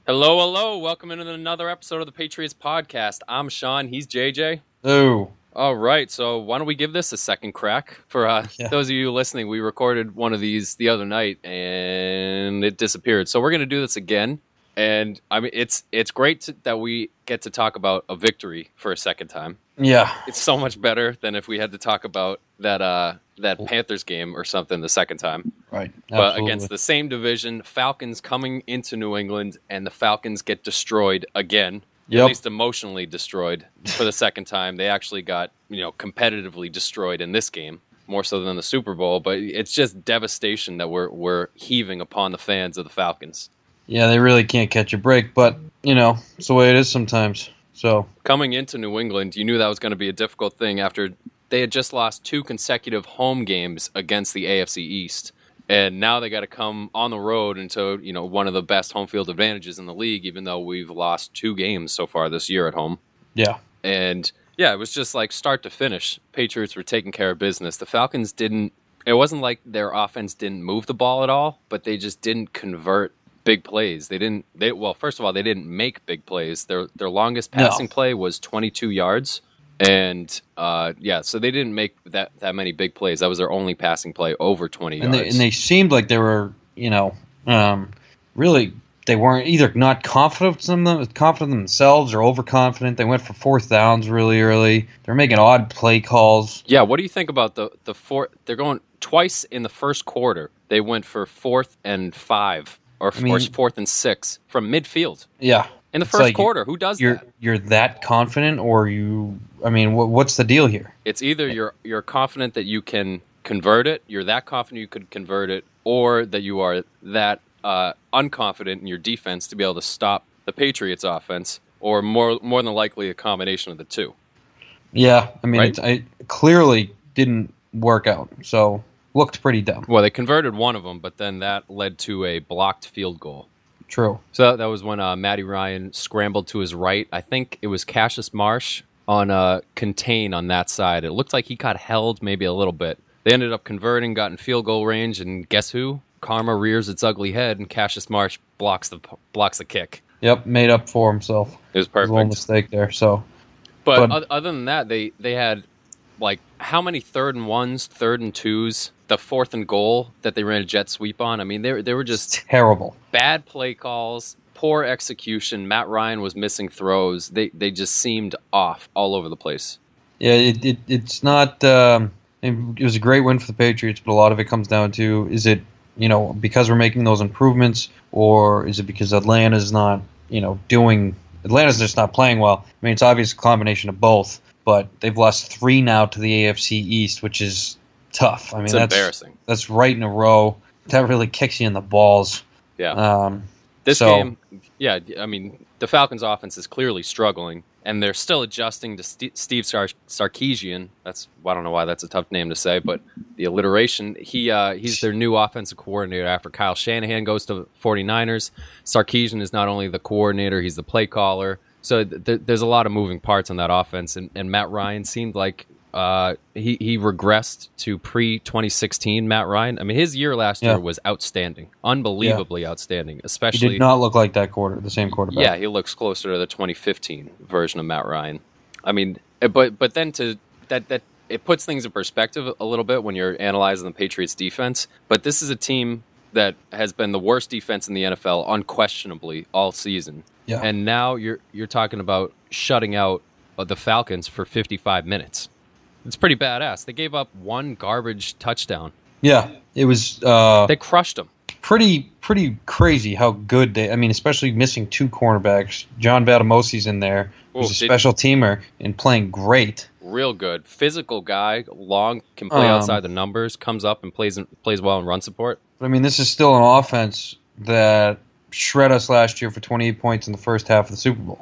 Hello, hello. Welcome into another episode of the Patriots Podcast. I'm Sean. He's JJ. Oh. All right. So why don't we give this a second crack? For those of you listening, we recorded one of these the other night and it disappeared. So we're going to do this again. And I mean, it's great that we get to talk about a victory for a second time. Yeah. It's so much better than if we had to talk about that Panthers game or something the second time. Right. But against the same division, Falcons coming into New England, and the Falcons get destroyed again. Yep. At least emotionally destroyed for the second time. They actually got, competitively destroyed in this game, more so than the Super Bowl. But it's just devastation that we're heaving upon the fans of the Falcons. Yeah, they really can't catch a break, but, it's the way it is sometimes. So coming into New England, you knew that was going to be a difficult thing after they had just lost 2 consecutive home games against the AFC East. And now they got to come on the road into, one of the best home field advantages in the league, even though we've lost 2 games so far this year at home. Yeah. And, yeah, it was just like start to finish. Patriots were taking care of business. The Falcons didn't – it wasn't like their offense didn't move the ball at all, but they just didn't convert big plays. First of all, they didn't make big plays. Their longest passing play was 22 yards. And, so they didn't make that many big plays. That was their only passing play over 20 yards. And they seemed like they were, really, they weren't either not confident in themselves or overconfident. They went for 4th downs really early. They're making odd play calls. Yeah, what do you think about the fourth? They're going twice in the first quarter. They went for 4th and 5 or 4th and 6 from midfield. Yeah. In the first quarter, who does that? You're that confident, or what's the deal here? It's either you're confident that you can convert it, you're that confident you could convert it, or that you are that unconfident in your defense to be able to stop the Patriots' offense, or more than likely a combination of the two. Yeah, right? It clearly didn't work out, so looked pretty dumb. Well, they converted one of them, but then that led to a blocked field goal. True. So that was when Matty Ryan scrambled to his right. I think it was Cassius Marsh on contain on that side. It looked like he got held maybe a little bit. They ended up converting, got in field goal range, and guess who? Karma rears its ugly head, and Cassius Marsh blocks the kick. Yep, made up for himself. It was perfect. A little mistake there. So, but other than that, they had like how many 3rd and 1s, 3rd and 2s, the 4th and goal that they ran a jet sweep on. I mean, they were just terrible. Bad play calls, poor execution. Matt Ryan was missing throws. They just seemed off all over the place. Yeah, it's not. It was a great win for the Patriots, but a lot of it comes down to, is it because we're making those improvements, or is it because Atlanta's not Atlanta's just not playing well? I mean, it's obviously a combination of both. But they've lost 3 now to the AFC East, which is tough. I mean, that's embarrassing. That's right in a row. That really kicks you in the balls. Yeah. This game, I mean, the Falcons' offense is clearly struggling, and they're still adjusting to Steve Sarkisian. I don't know why that's a tough name to say, but the alliteration. He's their new offensive coordinator after Kyle Shanahan goes to 49ers. Sarkisian is not only the coordinator, he's the play caller. So there's a lot of moving parts on that offense, and Matt Ryan seemed like he regressed to pre-2016 Matt Ryan. I mean, his year last year was outstanding, unbelievably outstanding. Especially, he did not look like the same quarterback. Yeah, he looks closer to the 2015 version of Matt Ryan. I mean, but then that it puts things in perspective a little bit when you're analyzing the Patriots defense. But this is a team that has been the worst defense in the NFL unquestionably all season. Yeah. And now you're talking about shutting out the Falcons for 55 minutes. It's pretty badass. They gave up 1 garbage touchdown. Yeah, it was. They crushed them. Pretty crazy how good they. I mean, especially missing 2 cornerbacks. John Vatamosi's in there. He's a special teamer and playing great. Real good, physical guy. Long, can play outside the numbers. Comes up and plays well in run support. But I mean, this is still an offense that shred us last year for 28 points in the first half of the Super Bowl,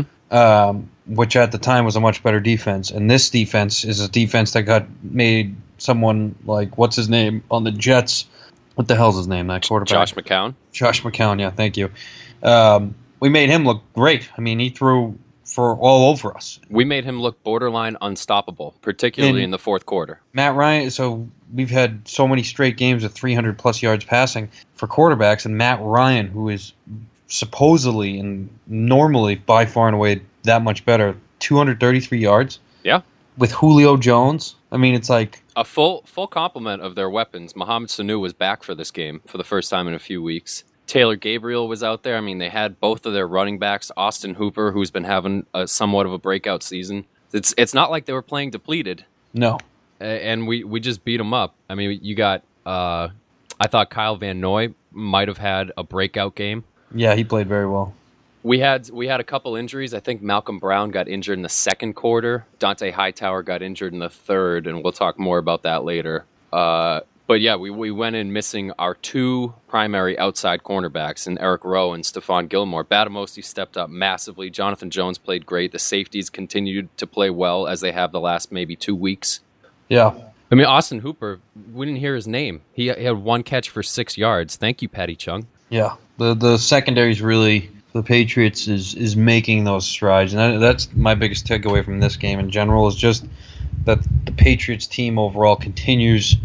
which at the time was a much better defense. And this defense is a defense that made someone like, what's his name, on the Jets. What the hell's his name, that quarterback? Josh McCown. Josh McCown, yeah, thank you. We made him look great. I mean, he threw for all over us. We made him look borderline unstoppable, particularly in the fourth quarter. Matt Ryan, so we've had so many straight games of 300-plus yards passing for quarterbacks, and Matt Ryan, who is supposedly and normally by far and away that much better. 233 yards. Yeah. With Julio Jones. I mean, it's like a full complement of their weapons. Mohamed Sanu was back for this game for the first time in a few weeks. Taylor Gabriel was out there. I mean, they had both of their running backs, Austin Hooper, who's been having somewhat of a breakout season. It's not like they were playing depleted. No. And we just beat them up. I mean, you got, I thought Kyle Van Noy might have had a breakout game. Yeah, he played very well. We had a couple injuries. I think Malcolm Brown got injured in the second quarter. Dante Hightower got injured in the third, and we'll talk more about that later. But yeah, we went in missing our two primary outside cornerbacks in Eric Rowe and Stephon Gilmore. Batamosi stepped up massively. Jonathan Jones played great. The safeties continued to play well as they have the last maybe 2 weeks. Yeah. I mean, Austin Hooper, we didn't hear his name. He had one catch for 6 yards. Thank you, Patty Chung. Yeah. The secondary's really, the Patriots is making those strides. And that's my biggest takeaway from this game in general is just that the Patriots team overall continues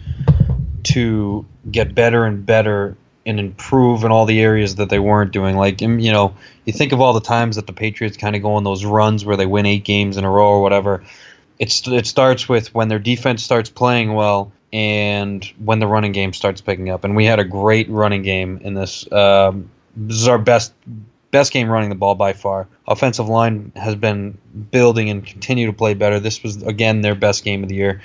to get better and better and improve in all the areas that they weren't doing. Like, you know, you think of all the times that the Patriots kind of go on those runs where they win 8 games in a row or whatever. It starts with when their defense starts playing well and when the running game starts picking up. And we had a great running game in this. This is our best game running the ball by far. Offensive line has been building and continue to play better. This was, again, their best game of the year.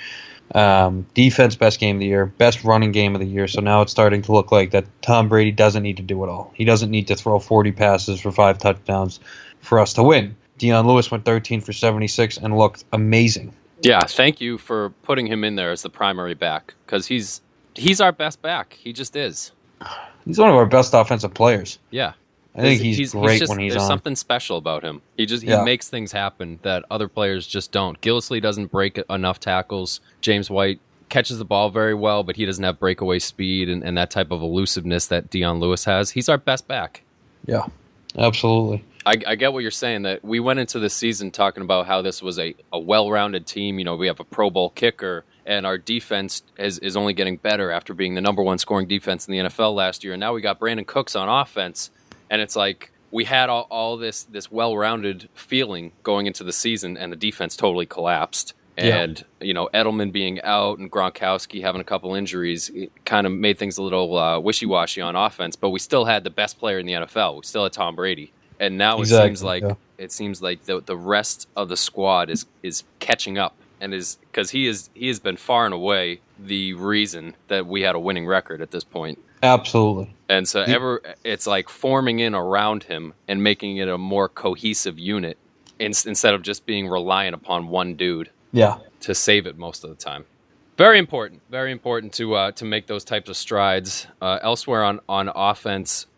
Defense best game of the year, best running game of the year. So now it's starting to look like that Tom Brady doesn't need to do it all. He doesn't need to throw 40 passes for 5 touchdowns for us to win. Deion Lewis went 13 for 76 and looked amazing. Yeah, thank you for putting him in there as the primary back because he's our best back. He just is. He's one of our best offensive players. Yeah. I think he's great just, when he's there's on. There's something special about him. He makes things happen that other players just don't. Gillislee doesn't break enough tackles. James White catches the ball very well, but he doesn't have breakaway speed and that type of elusiveness that Deion Lewis has. He's our best back. Yeah, absolutely. I get what you're saying, that we went into this season talking about how this was a well-rounded team. You know, we have a Pro Bowl kicker, and our defense is only getting better after being the number 1 scoring defense in the NFL last year. And now we got Brandon Cooks on offense. And it's like we had all this well-rounded feeling going into the season, and the defense totally collapsed. And, you know, Edelman being out and Gronkowski having a couple injuries, it kind of made things a little wishy-washy on offense. But we still had the best player in the NFL. We still had Tom Brady. And now it seems like the rest of the squad is catching up, and is because he has been far and away the reason that we had a winning record at this point. Absolutely. And so it's like forming in around him and making it a more cohesive unit instead of just being reliant upon one dude. Yeah. To save it most of the time. Very important to make those types of strides. Elsewhere on offense,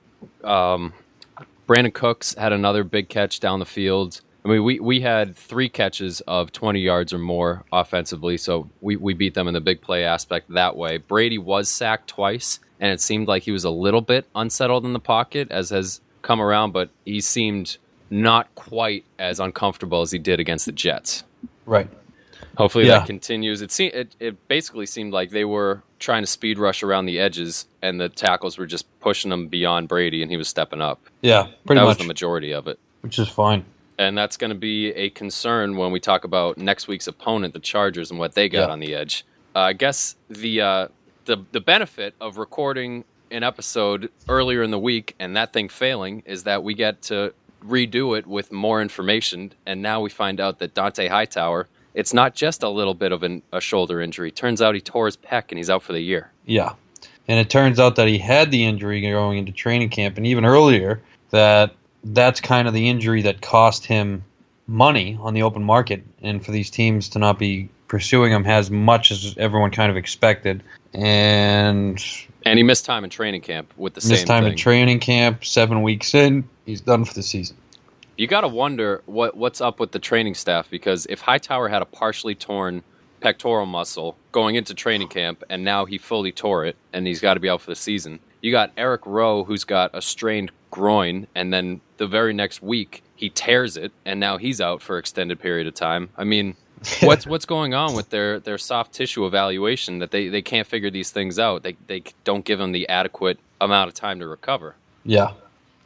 Brandon Cooks had another big catch down the field. I mean, we had 3 catches of 20 yards or more offensively, so we beat them in the big play aspect that way. Brady was sacked twice, and it seemed like he was a little bit unsettled in the pocket, as has come around, but he seemed not quite as uncomfortable as he did against the Jets. Right. Hopefully that continues. It basically seemed like they were trying to speed rush around the edges, and the tackles were just pushing him beyond Brady, and he was stepping up. Yeah, pretty much. That was the majority of it. Which is fine. And that's going to be a concern when we talk about next week's opponent, the Chargers, and what they got on the edge. I guess the benefit of recording an episode earlier in the week and that thing failing is that we get to redo it with more information, and now we find out that Dante Hightower, it's not just a little bit of a shoulder injury. Turns out he tore his pec, and he's out for the year. Yeah. And it turns out that he had the injury going into training camp, and even earlier, that's kind of the injury that cost him money on the open market, and for these teams to not be pursuing him as much as everyone kind of expected. And he missed time in training camp with the same thing. Missed time in training camp, 7 weeks in, he's done for the season. You got to wonder what's up with the training staff, because if Hightower had a partially torn pectoral muscle going into training camp, and now he fully tore it, and he's got to be out for the season. You got Eric Rowe, who's got a strained groin, and then the very next week he tears it, and now he's out for an extended period of time. I mean, what's going on with their soft tissue evaluation that they can't figure these things out? They don't give him the adequate amount of time to recover. Yeah.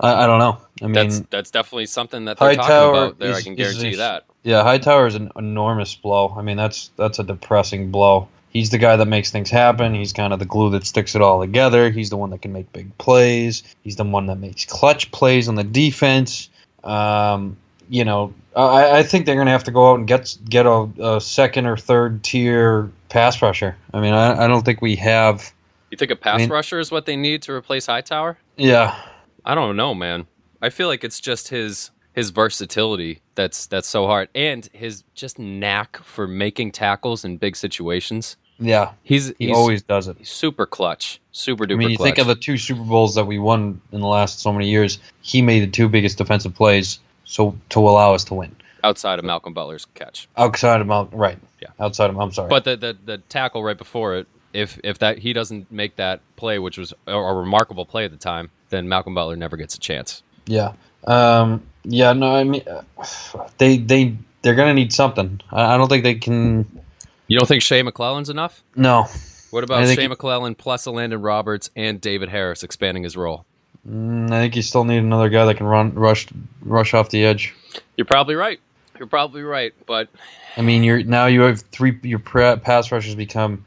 I don't know. I mean, that's definitely something that they're talking about there. I can guarantee you that. Yeah, Hightower is an enormous blow. I mean, that's a depressing blow. He's the guy that makes things happen. He's kind of the glue that sticks it all together. He's the one that can make big plays. He's the one that makes clutch plays on the defense. You know, I think they're going to have to go out and get a second or third tier pass rusher. I mean, I don't think we have. You think a pass rusher is what they need to replace Hightower? Yeah. I don't know, man. I feel like it's just his versatility that's so hard, and his just knack for making tackles in big situations. Yeah, he always does it. He's super clutch, super duper. I mean, you clutch. think of the 2 Super Bowls that we won in the last so many years. He made the 2 biggest defensive plays to allow us to win. Outside of Malcolm Butler's catch. Outside of Outside of, I'm sorry. But the tackle right before it, if that he doesn't make that play, which was a remarkable play at the time, then Malcolm Butler never gets a chance. Yeah. Yeah. No, I mean, they're gonna need something. I don't think they can. You don't think Shea McClellan's enough? No. What about Shea McClellan plus Landon Roberts and David Harris expanding his role? I think you still need another guy that can rush off the edge. You're probably right. But I mean, you have 3. Your pass rushers become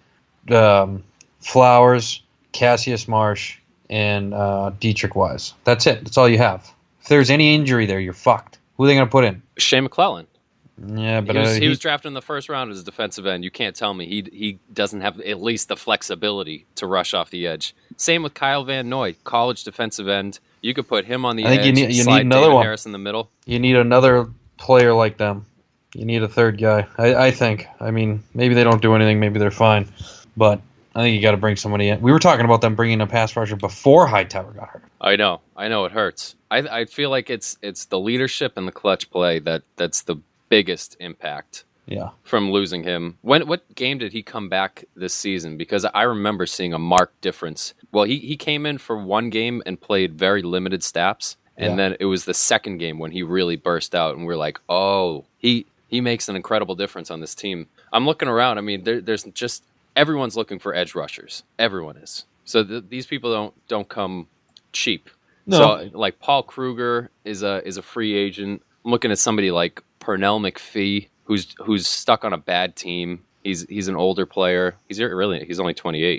Flowers, Cassius Marsh, and Dietrich Wise. That's it. That's all you have. If there's any injury there, you're fucked. Who are they going to put in? Shea McClellan. Yeah, but he was drafted in the first round as a defensive end. You can't tell me he doesn't have at least the flexibility to rush off the edge. Same with Kyle Van Noy, college defensive end. You could put him on the edge. You need another David one. Harris in the middle. You need another player like them. You need a third guy. I think. I mean, maybe they don't do anything. Maybe they're fine. But I think you got to bring somebody in. We were talking about them bringing a pass rusher before Hightower got hurt. I know. It hurts. I feel like it's the leadership and the clutch play that's the biggest impact. Yeah. From losing him. What game did he come back this season? Because I remember seeing a marked difference. Well, he came in for one game and played very limited snaps, and then it was the second game when he really burst out, and we're like, oh, he makes an incredible difference on this team. I'm looking around. I mean, there's just everyone's looking for edge rushers. Everyone is. So these people don't come cheap. No. So like Paul Kruger is a free agent. I'm looking at somebody like Pernell McPhee, who's stuck on a bad team. He's an older player. He's only 28.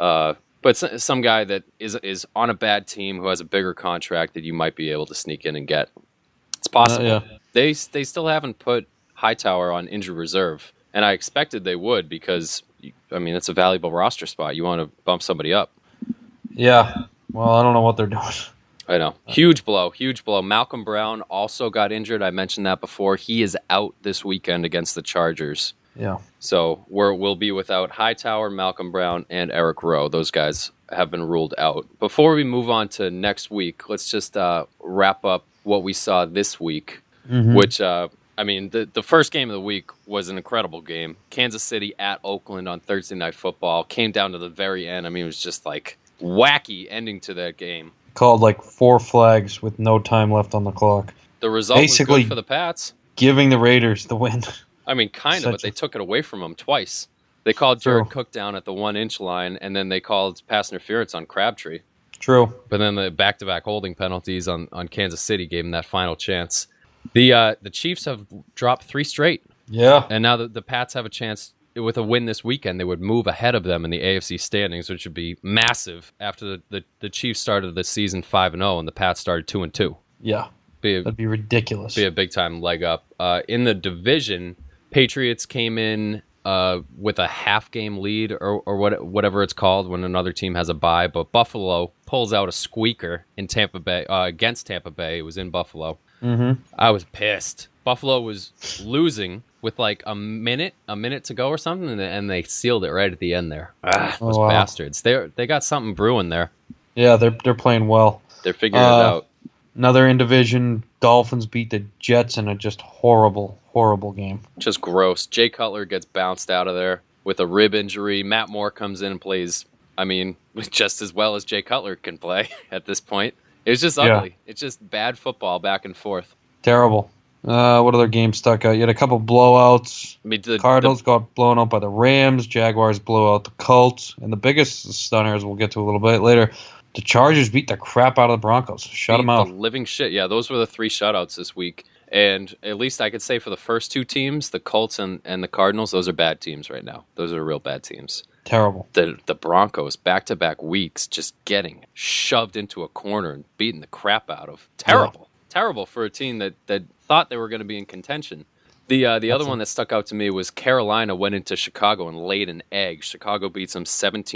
But some guy that is on a bad team who has a bigger contract that you might be able to sneak in and get. It's possible. Yeah. They still haven't put Hightower on injured reserve, and I expected they would because I mean it's a valuable roster spot. You want to bump somebody up. Yeah. Well, I don't know what they're doing. I know. Huge blow. Malcolm Brown also got injured. I mentioned that before. He is out this weekend against the Chargers. Yeah. So we'll be without Hightower, Malcolm Brown, and Eric Rowe. Those guys have been ruled out. Before we move on to next week, let's just wrap up what we saw this week, which, I mean, the first game of the week was an incredible game. Kansas City at Oakland on Thursday Night Football. Came down to the very end. I mean, it was just like wacky ending to that game. Called like 4 flags with no time left on the clock. The result was good for the Pats. Giving the Raiders the win. I mean, kind of, but they took it away from them twice. They called Jared Cook down at the 1-inch line, and then they called pass interference on Crabtree. True. But then the back-to-back holding penalties on Kansas City gave them that final chance. The Chiefs have dropped 3 straight. Yeah. And now the Pats have a chance. With a win this weekend, they would move ahead of them in the AFC standings, which would be massive after the Chiefs started the season 5-0 and the Pats started 2-2. Yeah, that'd be ridiculous. Be a big-time leg up. In the division, Patriots came in with a half-game lead or whatever it's called when another team has a bye, but Buffalo pulls out a squeaker in Tampa Bay against Tampa Bay. It was in Buffalo. Mm-hmm. I was pissed. Buffalo was losing with like a minute to go or something, and they sealed it right at the end there. Those bastards. They got something brewing there. Yeah, they're playing well. They're figuring it out. Another in division, Dolphins beat the Jets in a just horrible game. Just gross. Jay Cutler gets bounced out of there with a rib injury. Matt Moore comes in and plays, I mean, just as well as Jay Cutler can play at this point. It was just ugly. Yeah. It's just bad football back and forth. Terrible. What other games stuck out? You had a couple blowouts. I mean, the Cardinals got blown out by the Rams. Jaguars blow out the Colts. And the biggest stunners we'll get to a little bit later. The Chargers beat the crap out of the Broncos. Shut them out. The living shit. Yeah, those were the 3 shutouts this week. And at least I could say for the first 2 teams, the Colts and the Cardinals, those are bad teams right now. Those are real bad teams. Terrible. The Broncos, back-to-back weeks, just getting shoved into a corner and beating the crap out of. Terrible. Yeah. Terrible for a team that thought they were going to be in contention. The other one that stuck out to me was Carolina went into Chicago and laid an egg. Chicago beats them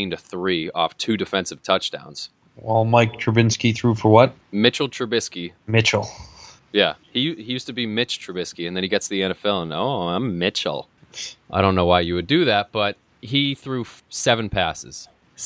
17-3 off 2 defensive touchdowns. Well, Mike Trubisky threw for what? Mitchell Trubisky. Mitchell. Yeah, he used to be Mitch Trubisky, and then he gets to the NFL, and I'm Mitchell. I don't know why you would do that, but he threw 7 passes.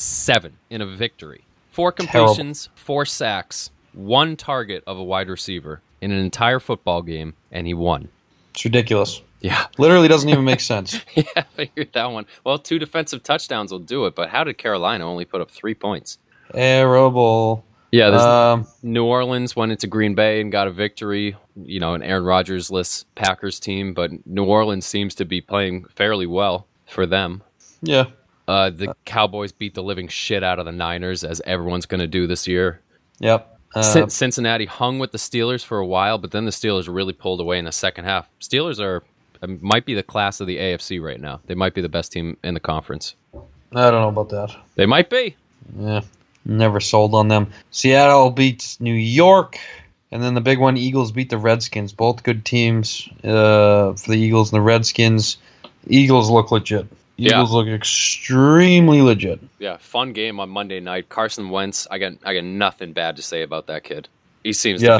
7 in a victory. 4 completions, 4 sacks, 1 target of a wide receiver in an entire football game, and he won. It's ridiculous. Yeah. Literally doesn't even make sense. Yeah, I figured that one. Well, 2 defensive touchdowns will do it, but how did Carolina only put up 3 points? Terrible. Yeah, New Orleans went into Green Bay and got a victory, an Aaron Rodgers-less Packers team, but New Orleans seems to be playing fairly well for them. Yeah. The Cowboys beat the living shit out of the Niners, as everyone's going to do this year. Yep. Cincinnati hung with the Steelers for a while, but then the Steelers really pulled away in the second half. Steelers might be the class of the AFC right now. They might be the best team in the conference. I don't know about that. They might be. Yeah. Never sold on them. Seattle beats New York. And then the big one, Eagles beat the Redskins. Both good teams for the Eagles and the Redskins. Eagles look legit. Eagles look extremely legit. Yeah, fun game on Monday night. Carson Wentz, I got nothing bad to say about that kid. He seems to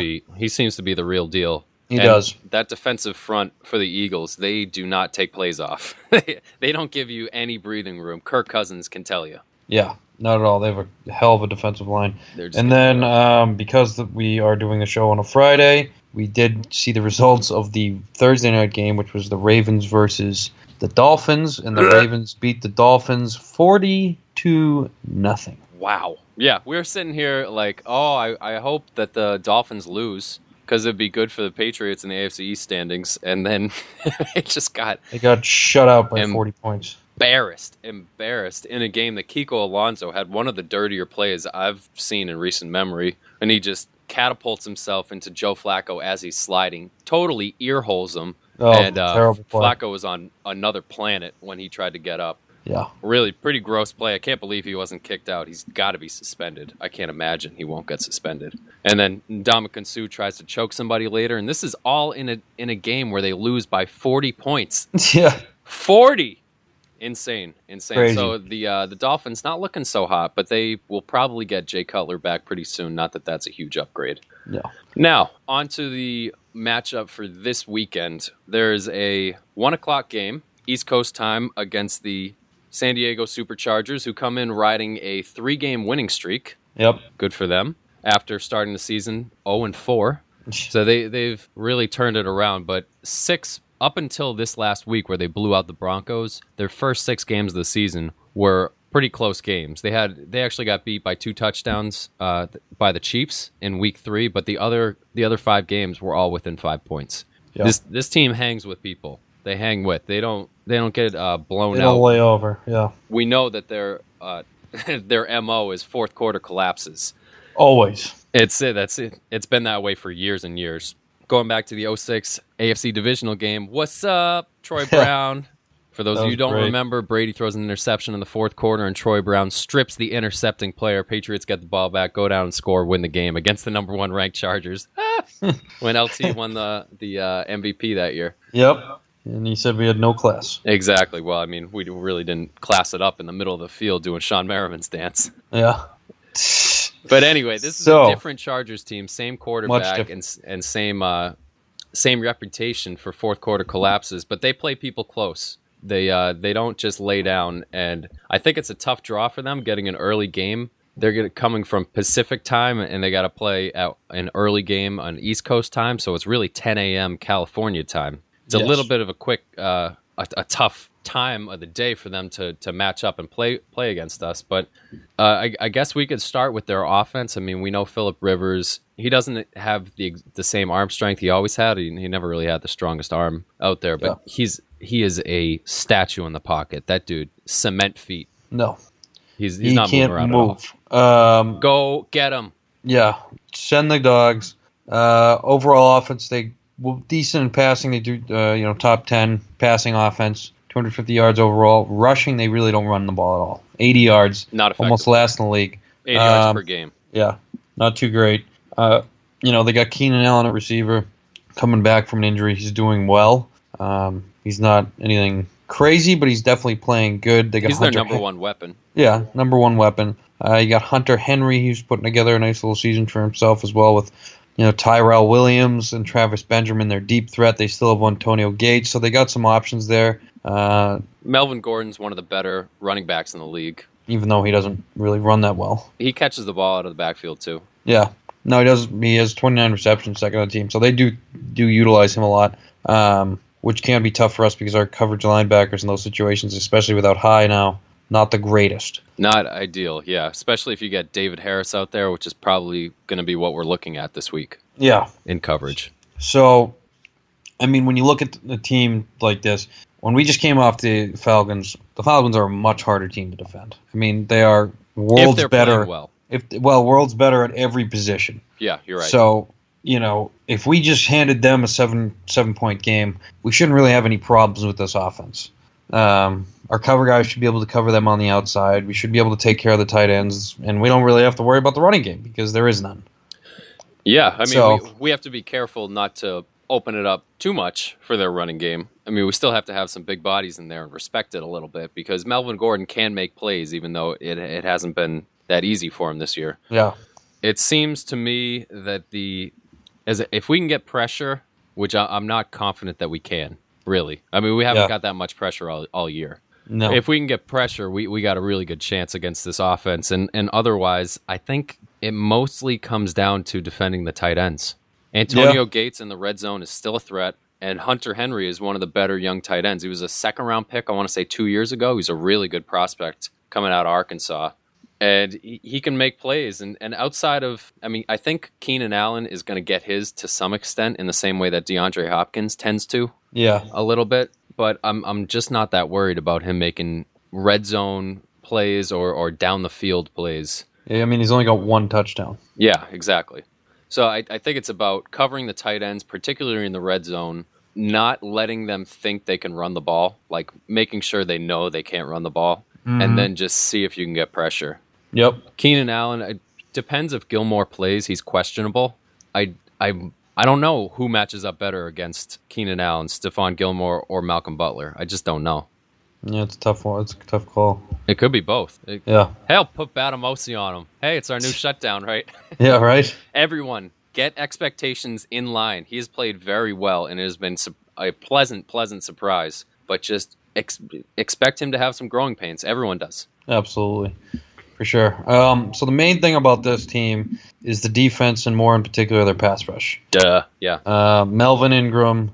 be the real deal. He does. That defensive front for the Eagles, they do not take plays off. They don't give you any breathing room. Kirk Cousins can tell you. Yeah, not at all. They have a hell of a defensive line. And then because we are doing the show on a Friday, we did see the results of the Thursday night game, which was the Ravens versus the Dolphins, and the Ravens beat the Dolphins 40-0. Wow. Yeah, we're sitting here like, I hope that the Dolphins lose because it'd be good for the Patriots in the AFC East standings, and then they got shut out by 40 points. Embarrassed in a game that Kiko Alonso had one of the dirtier plays I've seen in recent memory, and he just catapults himself into Joe Flacco as he's sliding, totally earholes him, and Flacco was on another planet when he tried to get up. Yeah. Really pretty gross play. I can't believe he wasn't kicked out. He's got to be suspended. I can't imagine he won't get suspended. And then Ndamukong Suh tries to choke somebody later, and this is all in a game where they lose by 40 points. Yeah. 40! Insane. Crazy. So the Dolphins not looking so hot, but they will probably get Jay Cutler back pretty soon. Not that that's a huge upgrade. Yeah. Now, on to the matchup for this weekend. There's a 1 o'clock game, East Coast time, against the San Diego Superchargers, who come in riding a 3-game winning streak. Yep. Good for them. After starting the season 0-4. So they've really turned it around, but 6 up until this last week where they blew out the Broncos, their first 6 games of the season were pretty close games. They actually got beat by 2 touchdowns by the Chiefs in week 3, but the other 5 games were all within 5 points. Yeah. This team hangs with people. They hang with. They don't get blown out. They don't lay over. Yeah. We know that their MO is fourth quarter collapses. Always. It's been that way for years and years. Going back to the 2006 AFC divisional game, what's up, Troy Brown? For those of you who don't remember, Brady throws an interception in the fourth quarter, and Troy Brown strips the intercepting player. Patriots get the ball back, go down and score, win the game against the number 1 ranked Chargers. When LT won the MVP that year. Yep. And he said we had no class. Exactly. Well, I mean, we really didn't class it up in the middle of the field doing Sean Merriman's dance. Yeah. But anyway, this is a different Chargers team, same quarterback and same reputation for fourth quarter collapses, but they play people close. They don't just lay down, and I think it's a tough draw for them getting an early game. They're coming from Pacific time, and they got to play at an early game on East Coast time, so it's really 10 a.m. California time. It's a little bit of a quick, a tough time of the day for them to match up and play against us. But I guess we could start with their offense. I mean, we know Phillip Rivers, he doesn't have the same arm strength he always had. He never really had the strongest arm out there, but he is a statue in the pocket. That dude, cement feet. No. He's he not can't moving around move. at all. Go get him. Yeah, send the dogs. Overall offense, they were decent in passing. They do, top 10 passing offense, 250 yards overall. Rushing, they really don't run the ball at all. 80 yards, not effective. Almost last in the league. 80 yards per game. Yeah, not too great. They got Keenan Allen at receiver, coming back from an injury. He's doing well. He's not anything crazy, but he's definitely playing good. He's their number one weapon. Yeah, number one weapon. You got Hunter Henry, who's putting together a nice little season for himself as well with, Tyrell Williams and Travis Benjamin, their deep threat. They still have Antonio Gates, so they got some options there. Melvin Gordon's one of the better running backs in the league. Even though he doesn't really run that well. He catches the ball out of the backfield, too. Yeah. No, he does. He has 29 receptions, second on the team, so they do utilize him a lot, which can be tough for us because our coverage linebackers in those situations, especially without High now, not the greatest. Not ideal, yeah. Especially if you get David Harris out there, which is probably going to be what we're looking at this week. Yeah. In coverage. So, when you look at the team like this, when we just came off the Falcons are a much harder team to defend. they are worlds better. Worlds better at every position. Yeah, you're right. So, if we just handed them a 7-point game, we shouldn't really have any problems with this offense. Our cover guys should be able to cover them on the outside. We should be able to take care of the tight ends, and we don't really have to worry about the running game because there is none. Yeah, we have to be careful not to open it up too much for their running game. We still have to have some big bodies in there and respect it a little bit because Melvin Gordon can make plays even though it hasn't been that easy for him this year. Yeah. It seems to me that if we can get pressure, which I'm not confident that we can, really. We haven't got that much pressure all year. No. If we can get pressure, we got a really good chance against this offense. And otherwise, I think it mostly comes down to defending the tight ends. Antonio Gates in the red zone is still a threat, and Hunter Henry is one of the better young tight ends. He was a second-round pick, I want to say 2 years ago. He's a really good prospect coming out of Arkansas. And he can make plays. And outside of, I think Keenan Allen is going to get his to some extent in the same way that DeAndre Hopkins tends to. Yeah. A little bit. But I'm just not that worried about him making red zone plays or down the field plays. Yeah, he's only got one touchdown. Yeah, exactly. So I think it's about covering the tight ends, particularly in the red zone, not letting them think they can run the ball, like making sure they know they can't run the ball, and then just see if you can get pressure. Yep. Keenan Allen, it depends if Gilmore plays. He's questionable. I don't know who matches up better against Keenan Allen, Stephon Gilmore, or Malcolm Butler. I just don't know. Yeah, it's a tough one. It's a tough call. It could be both. Yeah. Hell, put Batamosi on him. Hey, it's our new shutdown, right? Yeah, right. Everyone, get expectations in line. He has played very well, and it has been a pleasant surprise. But just expect him to have some growing pains. Everyone does. Absolutely. For sure. So the main thing about this team is the defense, and more in particular their pass rush. Duh. Yeah. Melvin Ingram,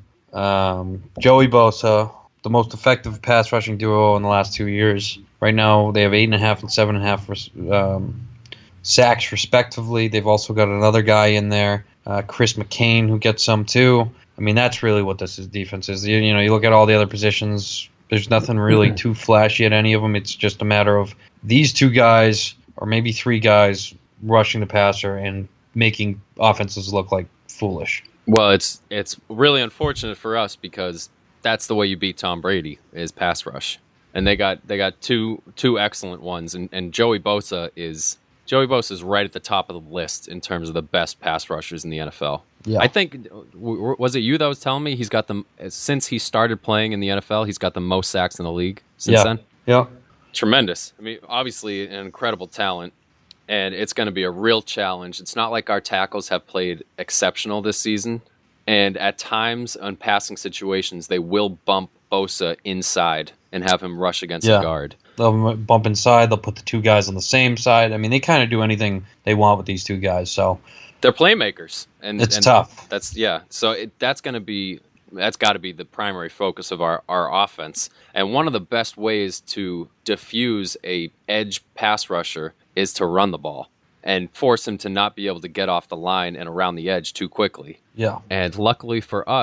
Joey Bosa, the most effective pass rushing duo in the last 2 years. Right now, they have 8.5 and 7.5 sacks, respectively. They've also got another guy in there, Chris McCain, who gets some too. That's really what this defense is. You look at all the other positions. There's nothing really too flashy at any of them. It's just a matter of these two guys, or maybe three guys, rushing the passer and making offenses look like foolish. Well, it's really unfortunate for us because that's the way you beat Tom Brady is pass rush, and they got two excellent ones, and Joey Bosa is right at the top of the list in terms of the best pass rushers in the NFL. Yeah. I think, was it you that was telling me he's got since he started playing in the NFL, he's got the most sacks in the league since then? Yeah. Tremendous. Obviously an incredible talent, and it's going to be a real challenge. It's not like our tackles have played exceptional this season, and at times on passing situations, they will bump Bosa inside and have him rush against a guard. They'll bump inside. They'll put the two guys on the same side. They kind of do anything they want with these two guys. So they're playmakers, and it's tough. So that's got to be the primary focus of our offense. And one of the best ways to diffuse a edge pass rusher is to run the ball and force him to not be able to get off the line and around the edge too quickly. Yeah. And luckily for us,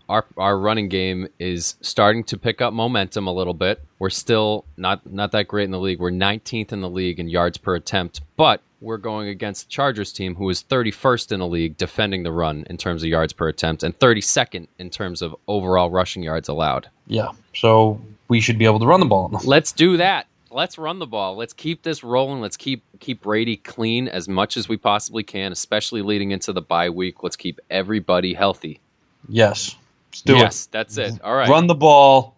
our running game is starting to pick up momentum a little bit. We're still not that great in the league. We're 19th in the league in yards per attempt, but we're going against the Chargers team, who is 31st in the league defending the run in terms of yards per attempt and 32nd in terms of overall rushing yards allowed. Yeah, so we should be able to run the ball. Let's do that. Let's run the ball. Let's keep this rolling. Let's keep Brady clean as much as we possibly can, especially leading into the bye week. Let's keep everybody healthy. Yes. Let's do it. Yes, that's it. All right. Run the ball,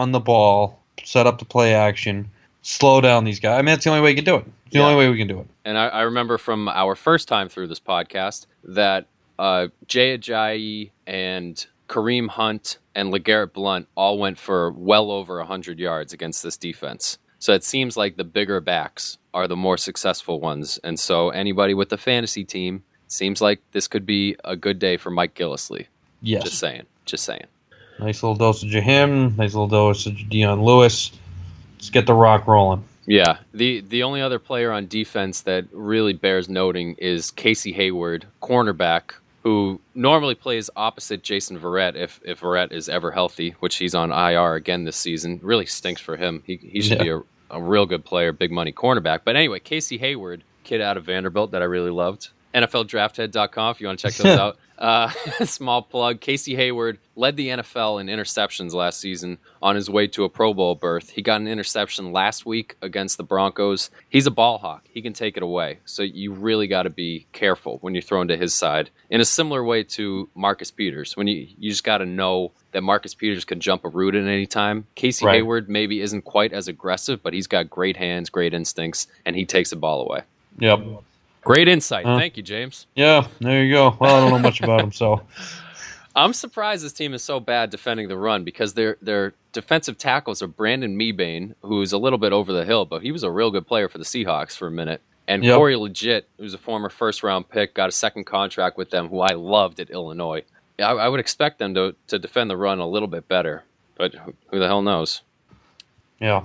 set up the play action, slow down these guys. I mean, that's the only way you can do it. It's the only way we can do it. And I remember from our first time through this podcast that Jay Ajayi and Kareem Hunt and LeGarrette Blount all went for well over 100 yards against this defense. So it seems like the bigger backs are the more successful ones. And so anybody with the fantasy team, seems like this could be a good day for Mike Gillislee. Yes. Just saying. Nice little dosage of him. Nice little dosage of Dion Lewis. Let's get the rock rolling. Yeah. The only other player on defense that really bears noting is Casey Hayward, cornerback, who normally plays opposite Jason Verrett if Verrett is ever healthy, which he's on IR again this season. Really stinks for him. He should be a real good player, big money cornerback. But anyway, Casey Hayward, kid out of Vanderbilt that I really loved. NFLDraftHead.com if you want to check those out. Small plug. Casey Hayward led the NFL in interceptions last season on his way to a Pro Bowl berth. He got an interception last week against the Broncos. He's a ball hawk. He can take it away. So you really got to be careful when you're thrown to his side. In a similar way to Marcus Peters, when you just got to know that Marcus Peters can jump a route at any time. Casey Hayward maybe isn't quite as aggressive, but he's got great hands, great instincts, and he takes the ball away. Yep. Great insight. Thank you, James. Yeah, there you go. Well, I don't know much about him, so. I'm surprised this team is so bad defending the run because their defensive tackles are Brandon Mebane, who's a little bit over the hill, but he was a real good player for the Seahawks for a minute. And Corey Legit, who's a former first-round pick, got a second contract with them, who I loved at Illinois. I would expect them to defend the run a little bit better, but who the hell knows? Yeah.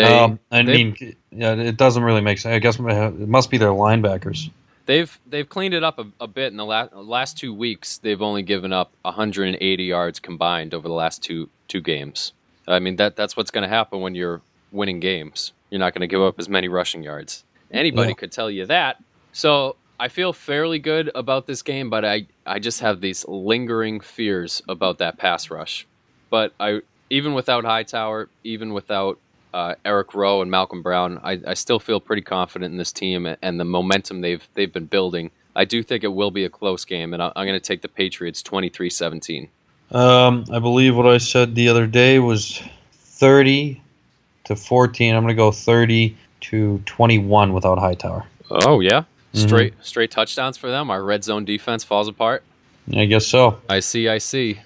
It doesn't really make sense. I guess it must be their linebackers. They've cleaned it up a bit in the last 2 weeks. They've only given up 180 yards combined over the last two games. I mean that's what's going to happen when you're winning games. You're not going to give up as many rushing yards. Anybody could tell you that. So I feel fairly good about this game, but I just have these lingering fears about that pass rush. But even without Hightower, even without Eric Rowe and Malcolm Brown, I still feel pretty confident in this team and the momentum they've been building. I do think it will be a close game, and I'm going to take the Patriots 23-17. I believe what I said the other day was 30-14. I'm going to go 30-21 without Hightower. Oh yeah, straight touchdowns for them. Our red zone defense falls apart. I guess so. I see.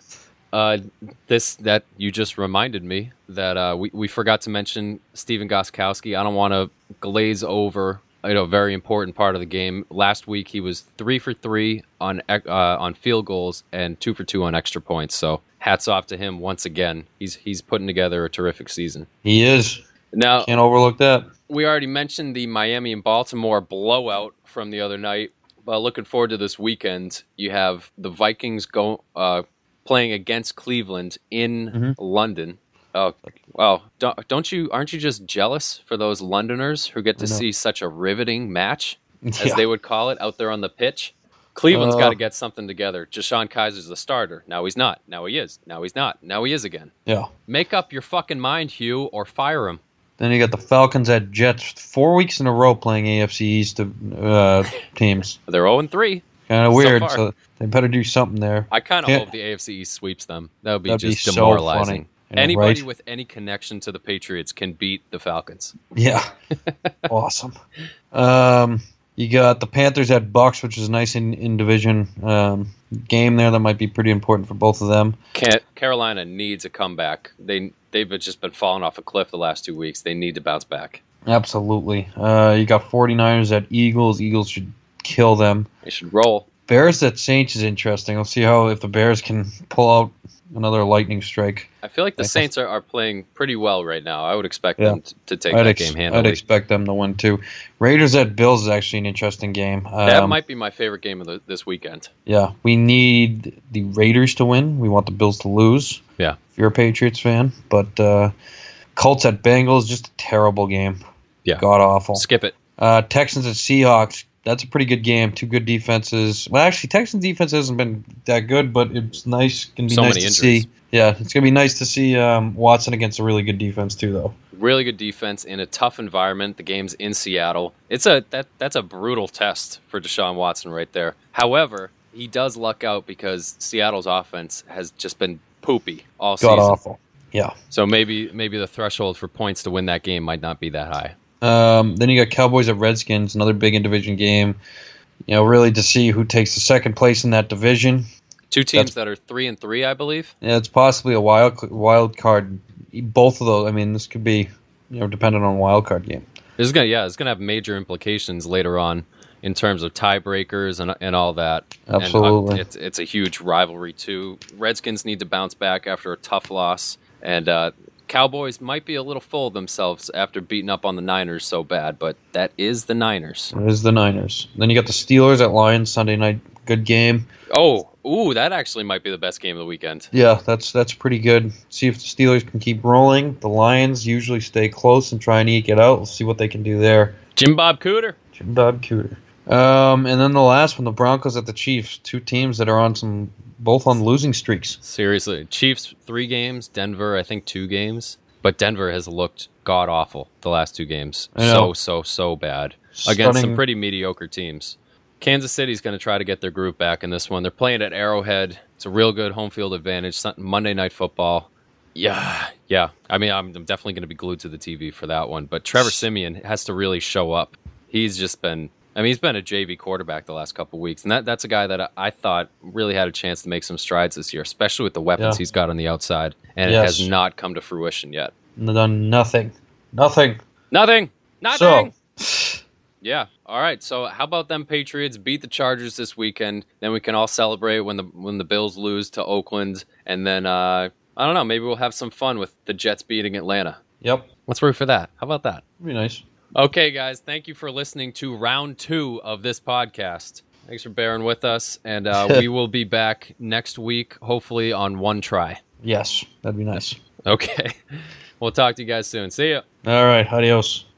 That you just reminded me that we forgot to mention Stephen Gostkowski. I don't want to glaze over a very important part of the game. Last week he was 3 for 3 on field goals and 2 for 2 on extra points. So hats off to him once again. He's putting together a terrific season. He is. Now can't overlook that. We already mentioned the Miami and Baltimore blowout from the other night. But looking forward to this weekend, you have the Vikings playing against Cleveland in London. Oh, wow! Aren't you just jealous for those Londoners who get to see such a riveting match, as they would call it, out there on the pitch? Cleveland's got to get something together. Deshaun Kaiser's the starter. Now he's not. Now he is. Now he's not. Now he is again. Yeah. Make up your fucking mind, Hugh, or fire him. Then you got the Falcons at Jets 4 weeks in a row playing AFC East teams. They're 0-3. Kind of weird, so they better do something there. I kind of hope the AFC East sweeps them. That'd be demoralizing. So funny. Anybody with any connection to the Patriots can beat the Falcons. Yeah. Awesome. You got the Panthers at Bucks, which is nice in division game there. That might be pretty important for both of them. Carolina needs a comeback. They've just been falling off a cliff the last 2 weeks. They need to bounce back. Absolutely. You got 49ers at Eagles. Eagles should kill them. They should roll. Bears at Saints is interesting. We'll see if the Bears can pull out another lightning strike. I feel like the Saints are playing pretty well right now. I would expect them to take that game handily. I'd expect them to win too. Raiders at Bills is actually an interesting game. That might be my favorite game of this weekend. Yeah, we need the Raiders to win. We want the Bills to lose. Yeah, if you're a Patriots fan, but Colts at Bengals, just a terrible game. Yeah, god awful. Skip it. Texans at Seahawks. That's a pretty good game. Two good defenses. Well, actually, Texans defense hasn't been that good, but it's nice. Can be nice to see. Yeah, it's gonna be nice to see Watson against a really good defense too, though. Really good defense in a tough environment. The game's in Seattle. That's a brutal test for Deshaun Watson right there. However, he does luck out because Seattle's offense has just been poopy all season. God awful. Yeah. So maybe the threshold for points to win that game might not be that high. Then you got Cowboys at Redskins, another big in-division game. Really to see who takes the second place in that division. Two teams that are 3-3, I believe. Yeah, it's possibly a wild card. Both of those. I mean, this could be, dependent on a wild card game. It's gonna have major implications later on in terms of tiebreakers and all that. Absolutely, and it's a huge rivalry too. Redskins need to bounce back after a tough loss, and Cowboys might be a little full of themselves after beating up on the Niners so bad, but that is the Niners. It is the Niners. Then you got the Steelers at Lions Sunday night. Good game. That actually might be the best game of the weekend. Yeah, that's pretty good. See if the Steelers can keep rolling. The Lions usually stay close and try and eke it out. We'll see what they can do there. Jim Bob Cooter. And then the last one, the Broncos at the Chiefs. Two teams that are both on losing streaks. Seriously. Chiefs 3 games, Denver I think 2 games. But Denver has looked god-awful the last 2 games. So bad. Against some pretty mediocre teams. Kansas City's going to try to get their group back in this one. They're playing at Arrowhead. It's a real good home field advantage. Monday Night Football. Yeah. I mean, I'm definitely going to be glued to the TV for that one. But Trevor Siemian has to really show up. He's been a JV quarterback the last couple of weeks. And that's a guy that I thought really had a chance to make some strides this year, especially with the weapons he's got on the outside. And it has not come to fruition yet. Done nothing. So. Yeah. All right. So how about them Patriots beat the Chargers this weekend? Then we can all celebrate when the Bills lose to Oakland, and then I don't know. Maybe we'll have some fun with the Jets beating Atlanta. Yep. Let's root for that. How about that? That'd be nice. Okay, guys. Thank you for listening to round 2 of this podcast. Thanks for bearing with us, and we will be back next week, hopefully on one try. Yes, that'd be nice. Okay. We'll talk to you guys soon. See ya. All right. Adios.